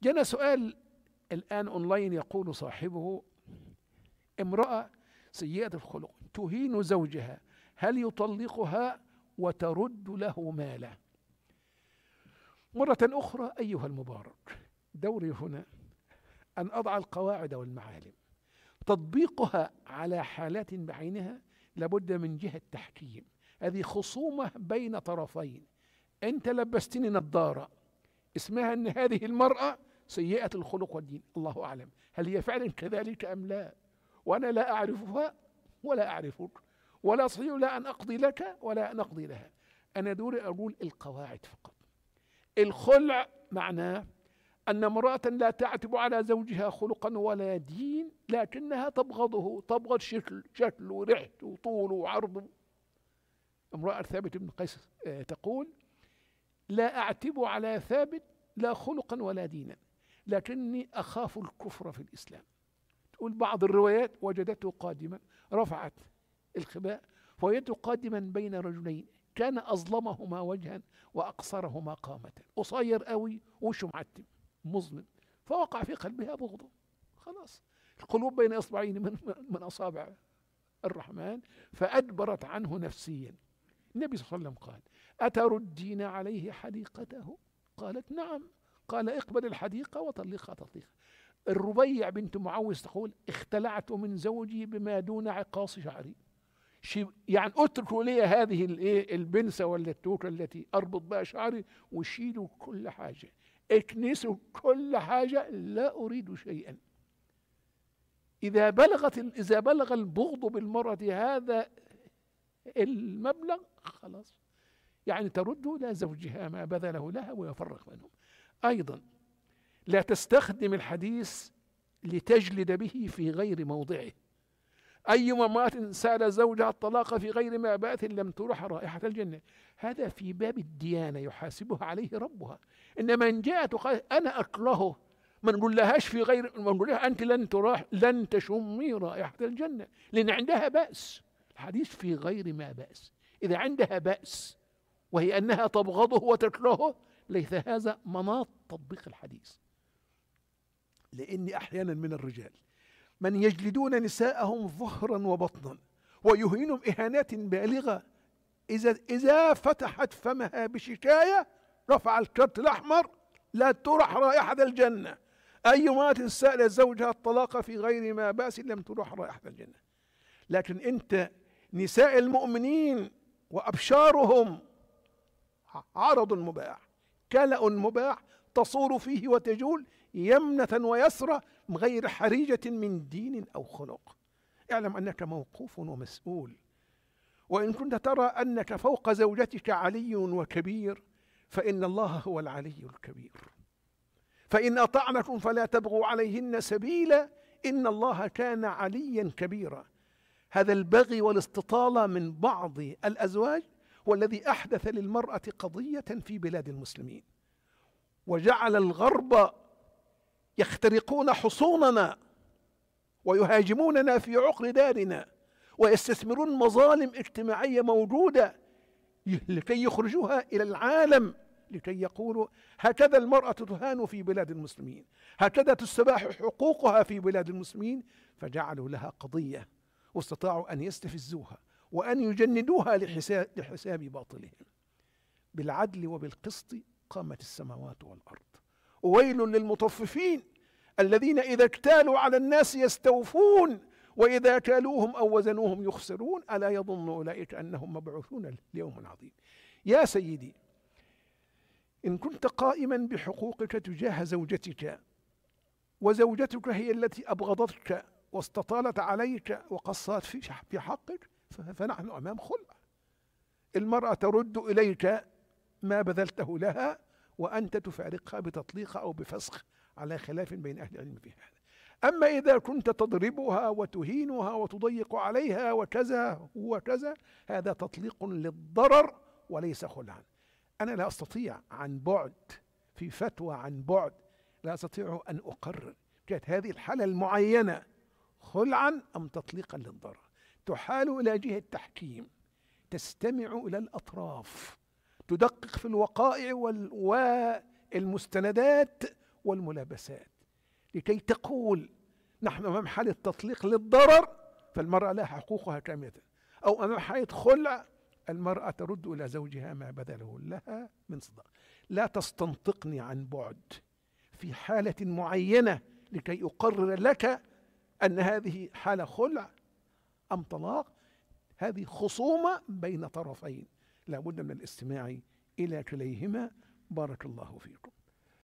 جانا سؤال الآن أونلاين يقول صاحبه: امرأة سيئة الخلق تهين زوجها، هل يطلقها وترد له ماله؟ مرة أخرى أيها المبارك، دوري هنا أن أضع القواعد والمعالم، تطبيقها على حالات بعينها لابد من جهة تحكيم. هذه خصومة بين طرفين، أنت لبستني نظارة اسمها أن هذه المرأة سيئة الخلق والدين، الله أعلم هل هي فعلا كذلك أم لا، وأنا لا أعرفها ولا أعرفك، ولا أستطيع لا أن أقضي لك ولا أن أقضي لها. أنا دوري أقول القواعد فقط. الخلع معناه أن امرأة لا تعتب على زوجها خلقا ولا دين، لكنها تبغضه، تبغض شكله وريحته وطوله وعرضه. امرأة ثابت بن قيس تقول: لا أعتب على ثابت لا خلقا ولا دينا، لكني أخاف الكفر في الإسلام. تقول بعض الروايات: وجدته قادما، رفعت الخباء، فوجدته قادما بين رجلين كان أظلمهما وجها وأقصرهما قامة، قصير قوي وشه معتم مظلم، فوقع في قلبها بغضه. خلاص، القلوب بين إصبعين من أصابع الرحمن، فأدبرت عنه نفسيا. النبي صلى الله عليه وسلم قال: أتردين عليه حديقته؟ قالت: نعم. قال: اقبل الحديقة وطلقها تطليقا. الربيع بنت معوذ تقول: اختلعت من زوجي بما دون عقاص شعري، يعني اتركوا لي هذه البنسة ولا التوكة التي أربط بها شعري، وشيلوا كل حاجة، اكنسوا كل حاجة، لا أريد شيئا. إذا بلغ البغض بالمرأة هذا المبلغ، خلاص، يعني ترد إلى زوجها ما بذله لها ويفرق بينهم. أيضا لا تستخدم الحديث لتجلد به في غير موضعه. أي امرأة سأل زوجها الطلاق في غير ما بات لم ترح رائحة الجنة، هذا في باب الديانة يحاسبها عليه ربها. إنما إن جاءت وقالت أنا أكرهه، ما نقول لهاش في غير، ما نقول لها أنت لن تشمي رائحة الجنة، لأن عندها بأس. الحديث في غير ما بأس، إذا عندها بأس وهي أنها تبغضه وتكرهه، ليس هذا مناط تطبيق الحديث. لأن أحيانا من الرجال من يجلدون نساءهم ظهرا وبطنا ويهينهم إهانات بالغة، إذا فتحت فمها بشكاية رفع الكرت الأحمر، لا ترح رائحة الجنة. أي امرأة سألت زوجها الطلاق في غير ما بأس لم ترح رائحة الجنة. لكن أنت نساء المؤمنين وأبشارهم عرض مباح، كلأ مباح، تصور فيه وتجول يمنة ويسرى غير حريجة من دين أو خلق. اعلم أنك موقوف ومسؤول، وإن كنت ترى أنك فوق زوجتك علي وكبير، فإن الله هو العلي الكبير. فإن أطعنكم فلا تبغوا عليهن سبيلا، إن الله كان عليا كبيرا. هذا البغي والاستطالة من بعض الأزواج والذي أحدث للمرأة قضية في بلاد المسلمين، وجعل الغرب يخترقون حصوننا ويهاجموننا في عقر دارنا، ويستثمرون مظالم اجتماعية موجودة لكي يخرجوها إلى العالم، لكي يقولوا هكذا المرأة تهان في بلاد المسلمين، هكذا تستباح حقوقها في بلاد المسلمين. فجعلوا لها قضية واستطاعوا أن يستفزوها وأن يجندوها لحساب باطلهم. بالعدل وبالقسط قامت السماوات والأرض. وويل للمطففين الذين إذا اكتالوا على الناس يستوفون وإذا كالوهم أو وزنوهم يخسرون، ألا يظن أولئك أنهم مبعوثون ليوم عظيم. يا سيدي، إن كنت قائما بحقوقك تجاه زوجتك، وزوجتك هي التي أبغضتك واستطالت عليك وقصرت في حقك، فنحن أمام خلع. المرأة ترد إليك ما بذلته لها، وأنت تفارقها بتطليق أو بفسخ على خلاف بين أهل العلم في هذا. أما إذا كنت تضربها وتهينها وتضيق عليها وكذا وكذا، هذا تطليق للضرر وليس خلعا. أنا لا أستطيع عن بعد، في فتوى عن بعد، لا أستطيع أن أقرر كانت هذه الحالة المعينة خلعا أم تطليقا للضرر. تحال إلى جهة تحكيم، تستمع إلى الأطراف، تدقق في الوقائع والمستندات والملابسات، لكي تقول نحن أمام حالة تطليق للضرر فالمرأة لها حقوقها كاملة، أو أمام حالة خلع المرأة ترد إلى زوجها ما بذله لها من صداق. لا تستنطقني عن بعد في حالة معينة لكي أقرر لك أن هذه حالة خلع أم طلاق. هذه خصومة بين طرفين، لا بد من الاستماع إلى كليهما. بارك الله فيكم.